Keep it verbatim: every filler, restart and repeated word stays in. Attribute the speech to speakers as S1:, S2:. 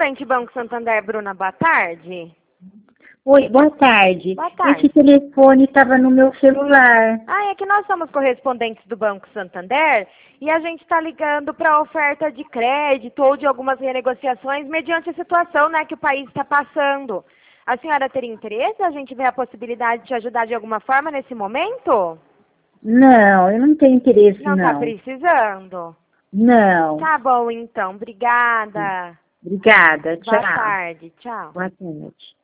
S1: correspondente Banco Santander, Bruna, boa tarde.
S2: Oi, boa tarde.
S1: Boa tarde.
S2: Esse telefone estava no meu celular.
S1: Ah, é que nós somos correspondentes do Banco Santander e a gente está ligando para oferta de crédito ou de algumas renegociações mediante a situação, né, que o país está passando. A senhora teria interesse? A gente vê a possibilidade de te ajudar de alguma forma nesse momento?
S2: Não, eu não tenho interesse,
S1: Não
S2: não.
S1: está precisando?
S2: Não.
S1: Tá bom, então. Obrigada.
S2: Obrigada, tchau.
S1: Boa tarde. Tchau.
S2: Boa tarde.